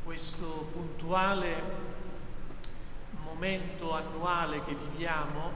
questo puntuale momento annuale che viviamo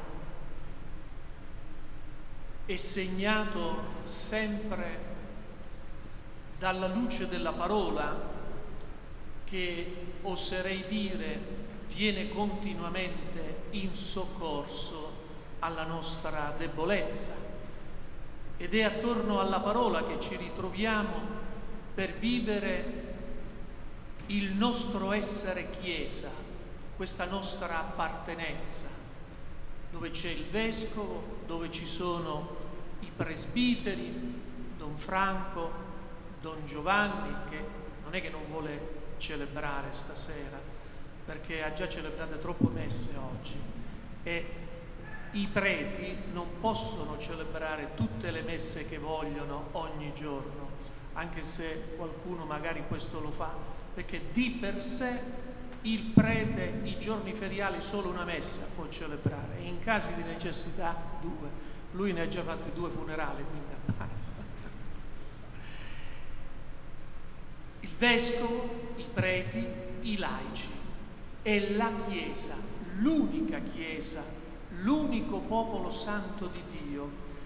è segnato sempre dalla luce della parola che, oserei dire, viene continuamente in soccorso alla nostra debolezza. Ed è attorno alla parola che ci ritroviamo per vivere il nostro essere Chiesa, questa nostra appartenenza, dove c'è il Vescovo, dove ci sono i presbiteri, Don Franco, Don Giovanni, che non è che non vuole celebrare stasera, perché ha già celebrato troppe messe oggi, e i preti non possono celebrare tutte le messe che vogliono ogni giorno, anche se qualcuno magari questo lo fa, perché di per sé il prete i giorni feriali solo una messa può celebrare, e in casi di necessità due. Lui ne ha già fatti 2 funerali, quindi basta. Il vescovo, i preti, i laici e la Chiesa, l'unica Chiesa, l'unico popolo santo di Dio.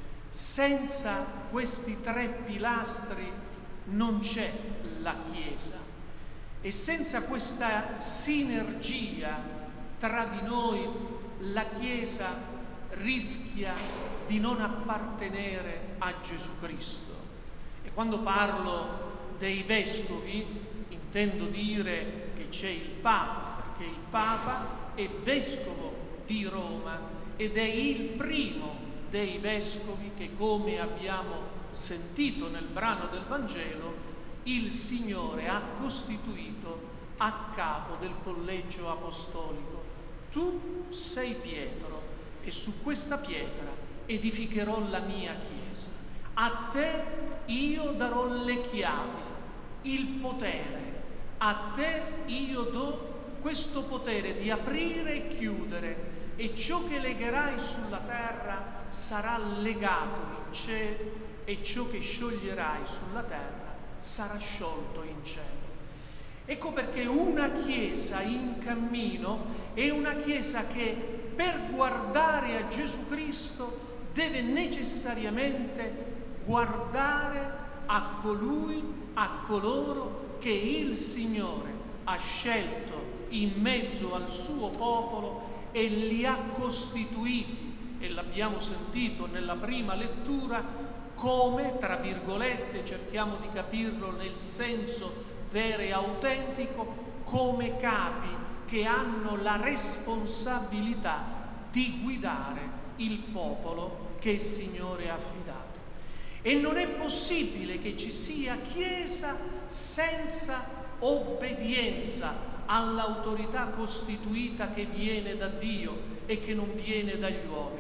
Senza questi 3 pilastri non c'è la Chiesa. E senza questa sinergia tra di noi, la Chiesa rischia di non appartenere a Gesù Cristo. E quando parlo dei vescovi, intendo dire che c'è il Papa, perché il Papa è vescovo di Roma ed è il primo dei vescovi che, come abbiamo sentito nel brano del Vangelo, il Signore ha costituito a capo del collegio apostolico. Tu sei Pietro e su questa pietra edificherò la mia Chiesa. A te io darò le chiavi, il potere. A te io do questo potere di aprire e chiudere, e ciò che legherai sulla terra sarà legato in cielo, e ciò che scioglierai sulla terra sarà sciolto in cielo. Ecco perché una Chiesa in cammino è una Chiesa che, per guardare a Gesù Cristo, deve necessariamente guardare a colui, a coloro che il Signore ha scelto in mezzo al suo popolo e li ha costituiti, e l'abbiamo sentito nella prima lettura, come, tra virgolette, cerchiamo di capirlo nel senso vero e autentico, come capi che hanno la responsabilità di guidare il popolo che il Signore ha affidato. E non è possibile che ci sia Chiesa senza obbedienza all'autorità costituita che viene da Dio e che non viene dagli uomini.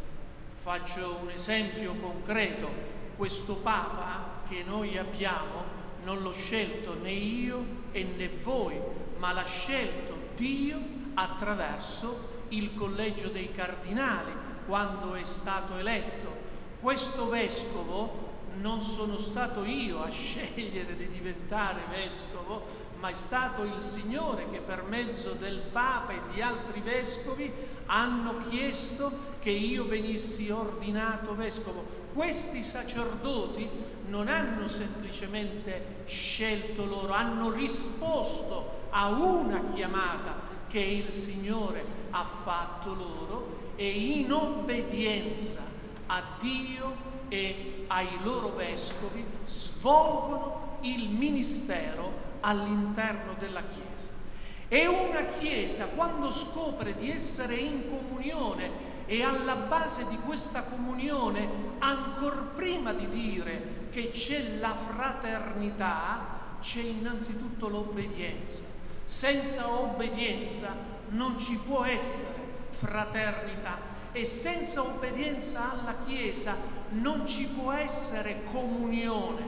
Faccio un esempio concreto: questo Papa che noi abbiamo non l'ho scelto né io e né voi, ma l'ha scelto Dio attraverso il collegio dei cardinali quando è stato eletto. Questo vescovo non sono stato io a scegliere di diventare vescovo, ma è stato il Signore che, per mezzo del Papa e di altri vescovi, hanno chiesto che io venissi ordinato vescovo. Questi sacerdoti non hanno semplicemente scelto loro, hanno risposto a una chiamata che il Signore ha fatto loro, e in obbedienza a Dio e ai loro vescovi svolgono il ministero all'interno della Chiesa. E una Chiesa, quando scopre di essere in comunione e alla base di questa comunione, ancor prima di dire che c'è la fraternità, c'è innanzitutto l'obbedienza. Senza obbedienza non ci può essere fraternità, e senza obbedienza alla Chiesa non ci può essere comunione,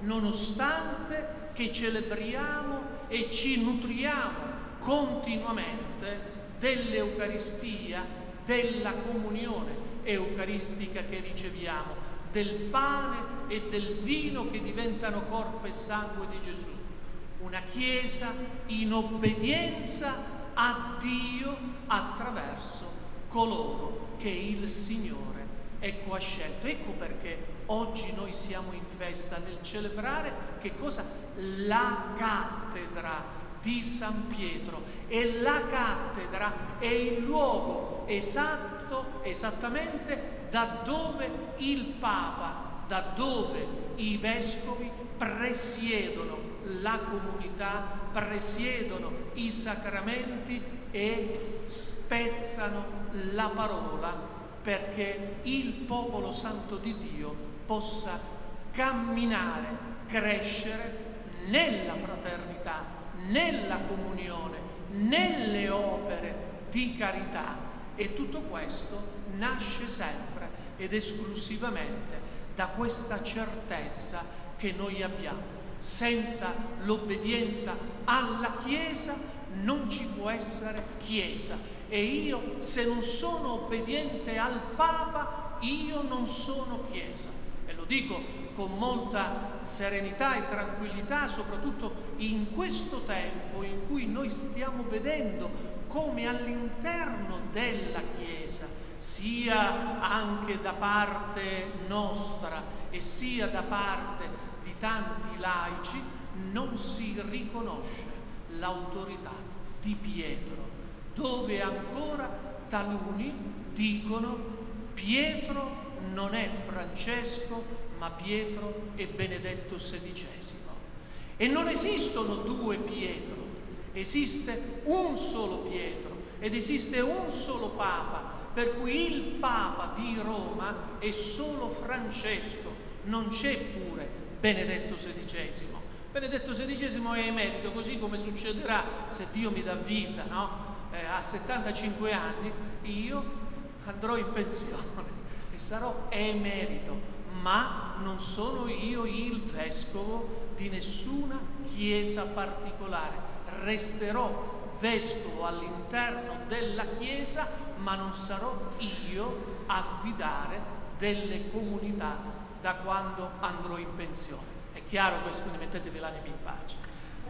nonostante che celebriamo e ci nutriamo continuamente dell'Eucaristia, della comunione eucaristica che riceviamo, del pane e del vino che diventano corpo e sangue di Gesù. una Chiesa in obbedienza a Dio attraverso coloro che il Signore ha scelto. Ecco perché oggi noi siamo in festa nel celebrare che cosa? La cattedra di San Pietro. E la cattedra è il luogo esatto, esattamente da dove il Papa, da dove i vescovi presiedono la comunità, presiedono i sacramenti e spezzano la parola perché il popolo santo di Dio possa camminare, crescere nella fraternità, nella comunione, nelle opere di carità. E tutto questo nasce sempre ed esclusivamente da questa certezza che noi abbiamo. Senza l'obbedienza alla Chiesa non ci può essere Chiesa. E io, se non sono obbediente al Papa, io non sono Chiesa. E lo dico con molta serenità e tranquillità, soprattutto in questo tempo in cui noi stiamo vedendo come all'interno della Chiesa, sia anche da parte nostra e sia da parte di tanti laici, non si riconosce l'autorità di Pietro, dove ancora taluni dicono Pietro non è Francesco, ma Pietro è Benedetto XVI. E non esistono due Pietro, esiste un solo Pietro ed esiste un solo Papa, per cui il Papa di Roma è solo Francesco, non c'è pure Benedetto XVI. Benedetto XVI è emerito, così come succederà, se Dio mi dà vita, no? A 75 anni io andrò in pensione e sarò emerito, ma non sono io il vescovo di nessuna chiesa particolare. Resterò vescovo all'interno della Chiesa, ma non sarò io a guidare delle comunità da quando andrò in pensione. È chiaro questo, quindi mettetevi l'anima in pace.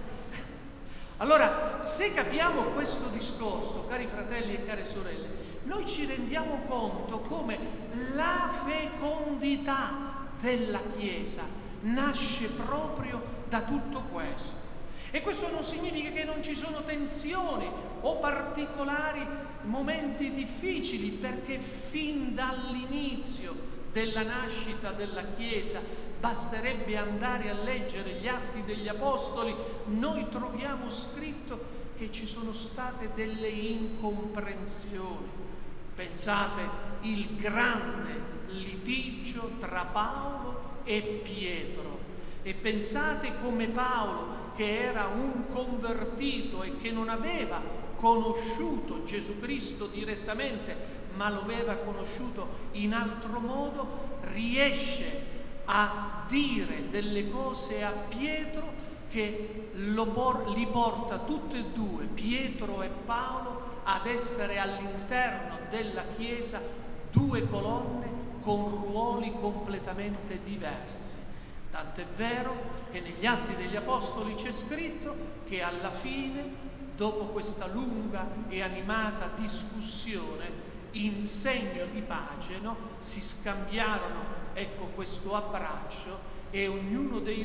Allora, se capiamo questo discorso, cari fratelli e care sorelle, noi ci rendiamo conto come la fecondità della Chiesa nasce proprio da tutto questo. E questo non significa che non ci sono tensioni o particolari momenti difficili, perché fin dall'inizio della nascita della Chiesa, basterebbe andare a leggere gli Atti degli Apostoli, noi troviamo scritto che ci sono state delle incomprensioni. Pensate il grande litigio tra Paolo e Pietro, e pensate come Paolo, che era un convertito e che non aveva conosciuto Gesù Cristo direttamente, ma lo aveva conosciuto in altro modo, riesce a dire delle cose a Pietro che li porta tutti e due, Pietro e Paolo, ad essere all'interno della Chiesa due colonne con ruoli completamente diversi. Tant'è vero che negli Atti degli Apostoli c'è scritto che alla fine, dopo questa lunga e animata discussione, in segno di pace, no? Si scambiarono, ecco, questo abbraccio, e ognuno dei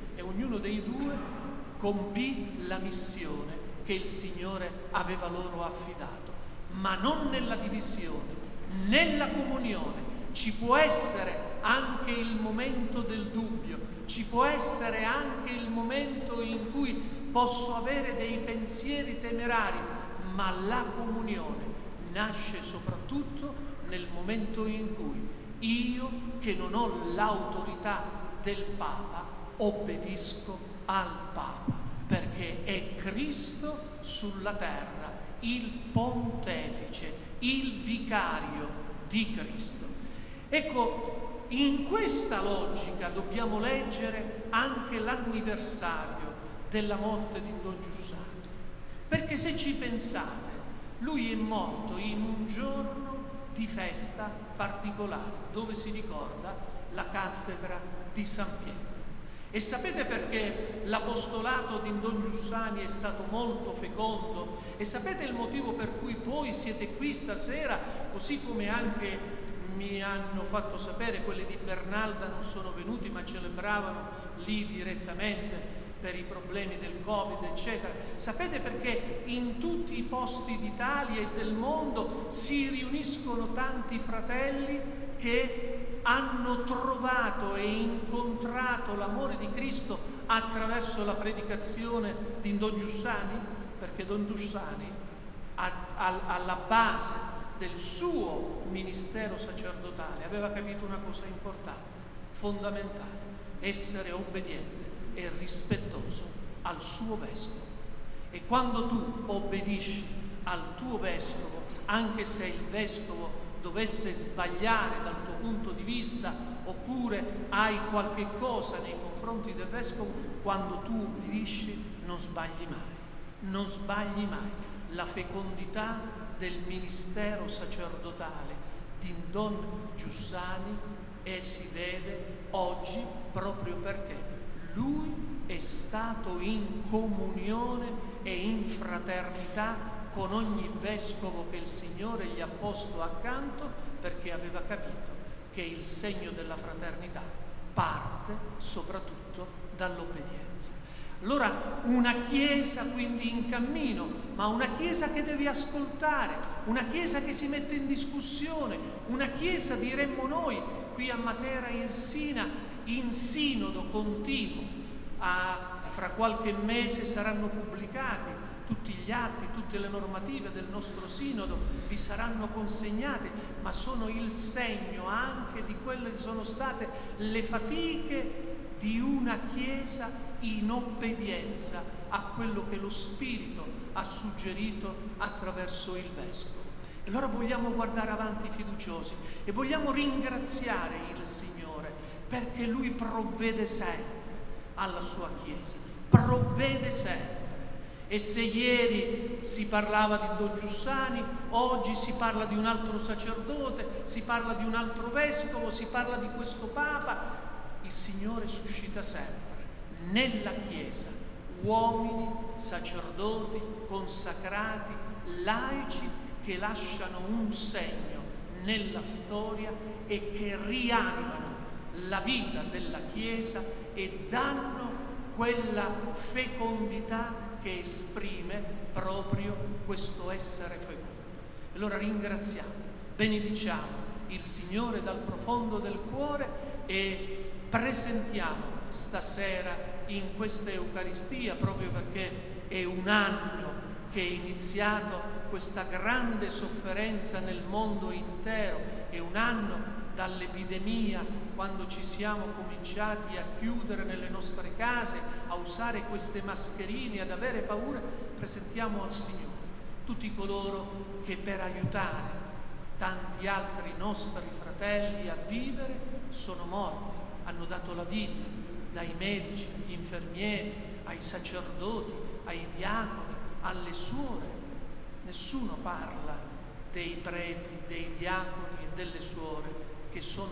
due compì la missione che il Signore aveva loro affidato. Ma non nella divisione, nella comunione. Ci può essere anche il momento del dubbio, ci può essere anche il momento in cui posso avere dei pensieri temerari, ma la comunione nasce soprattutto nel momento in cui io, che non ho l'autorità del Papa, obbedisco al Papa, perché è Cristo sulla terra, il pontefice, il vicario di Cristo. Ecco, in questa logica dobbiamo leggere anche l'anniversario della morte di Don Giussano, perché se ci pensate, lui è morto in un giorno di festa particolare, dove si ricorda la cattedra di San Pietro. E sapete perché l'apostolato di Don Giussani è stato molto fecondo? E sapete il motivo per cui voi siete qui stasera, così come anche mi hanno fatto sapere quelli di Bernalda non sono venuti ma celebravano lì direttamente per i problemi del Covid, eccetera. Sapete perché in tutti i posti d'Italia e del mondo si riuniscono tanti fratelli che hanno trovato e incontrato l'amore di Cristo attraverso la predicazione di Don Giussani? Perché Don Giussani alla base del suo ministero sacerdotale aveva capito una cosa importante, fondamentale: essere obbediente e rispettoso al suo vescovo. E quando tu obbedisci al tuo vescovo, anche se il vescovo dovesse sbagliare dal tuo punto di vista, oppure hai qualche cosa nei confronti del vescovo, quando tu obbedisci non sbagli mai, non sbagli mai. La fecondità del ministero sacerdotale di Don Giussani e si vede oggi proprio perché lui è stato in comunione e in fraternità con ogni vescovo che il Signore gli ha posto accanto, perché aveva capito che il segno della fraternità parte soprattutto dall'obbedienza. Allora, una Chiesa quindi in cammino, ma una Chiesa che deve ascoltare, una Chiesa che si mette in discussione, una Chiesa, diremmo noi, qui a Matera Irsina, in sinodo continuo. Fra qualche mese saranno pubblicati tutti gli atti, tutte le normative del nostro sinodo, vi saranno consegnate, ma sono il segno anche di quelle che sono state le fatiche di una Chiesa in obbedienza a quello che lo Spirito ha suggerito attraverso il Vescovo. E allora vogliamo guardare avanti fiduciosi e vogliamo ringraziare il Signore perché Lui provvede sempre alla sua Chiesa, provvede sempre. E se ieri si parlava di Don Giussani, oggi si parla di un altro sacerdote, si parla di un altro vescovo, si parla di questo Papa, il Signore suscita sempre nella Chiesa uomini, sacerdoti, consacrati, laici che lasciano un segno nella storia e che rianimano la vita della Chiesa e danno quella fecondità che esprime proprio questo essere fecondo. Allora ringraziamo, benediciamo il Signore dal profondo del cuore e presentiamo stasera in questa Eucaristia, proprio perché è un anno che è iniziato questa grande sofferenza nel mondo intero, è un anno dall'epidemia, quando ci siamo cominciati a chiudere nelle nostre case, a usare queste mascherine, ad avere paura. Presentiamo al Signore tutti coloro che per aiutare tanti altri nostri fratelli a vivere sono morti, hanno dato la vita, dai medici, agli infermieri, ai sacerdoti, ai diaconi, alle suore. Nessuno parla dei preti, dei diaconi e delle suore che sono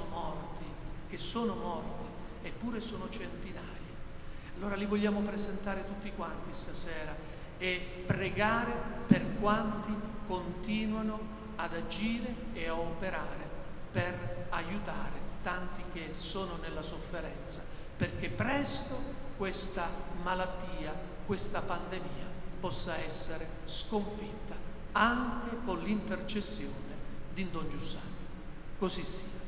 morti, eppure sono centinaia. Allora li vogliamo presentare tutti quanti stasera e pregare per quanti continuano ad agire e a operare per aiutare tanti che sono nella sofferenza, perché presto questa malattia, questa pandemia possa essere sconfitta anche con l'intercessione di Don Giussani. Così sia.